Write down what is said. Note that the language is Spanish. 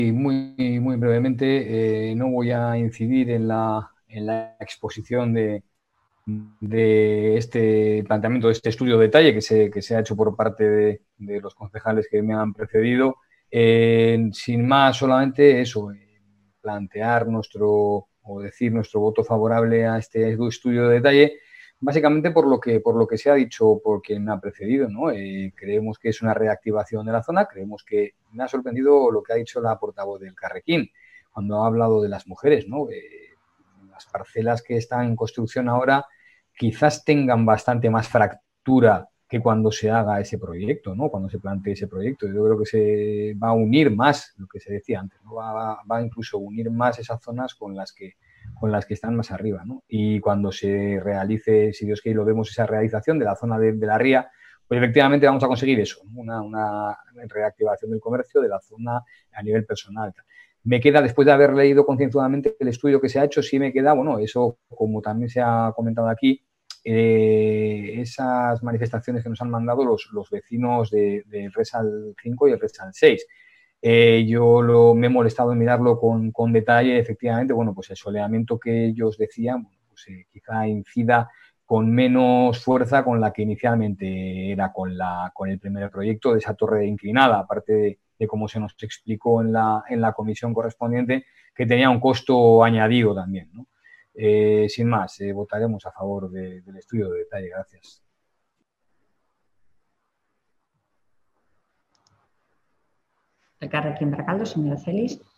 muy brevemente, no voy a incidir en la exposición de este planteamiento, de este estudio de detalle que se ha hecho por parte de los concejales que me han precedido. Sin más, solamente eso, plantear o decir nuestro voto favorable a este estudio de detalle, básicamente por lo que se ha dicho por quien me ha precedido, ¿no? Creemos que es una reactivación de la zona, creemos que me ha sorprendido lo que ha dicho la portavoz del Carrequín, cuando ha hablado de las mujeres, ¿no? Las parcelas que están en construcción ahora quizás tengan bastante más fractura que cuando se haga ese proyecto, ¿no? Cuando se plantee ese proyecto. Yo creo que se va a unir más, lo que se decía antes, ¿no? Va incluso a unir más esas zonas con las que están más arriba, ¿no? Y cuando se realice, si Dios quiere, lo vemos esa realización de la zona de la ría, pues efectivamente vamos a conseguir eso, ¿no? Una reactivación del comercio de la zona a nivel personal. Me queda, después de haber leído concienzudamente el estudio que se ha hecho, sí me queda, bueno, eso como también se ha comentado aquí, esas manifestaciones que nos han mandado los vecinos de Resal 5 y el Resal 6. Me he molestado en mirarlo con detalle, efectivamente, bueno, pues el soleamiento que ellos decían, pues quizá incida con menos fuerza con la que inicialmente era con el primer proyecto de esa torre inclinada, aparte de cómo se nos explicó en la comisión correspondiente, que tenía un costo añadido también, ¿no? Sin más, votaremos a favor del estudio de detalle. Gracias. Elkarrekin Baracaldo, señora Celis.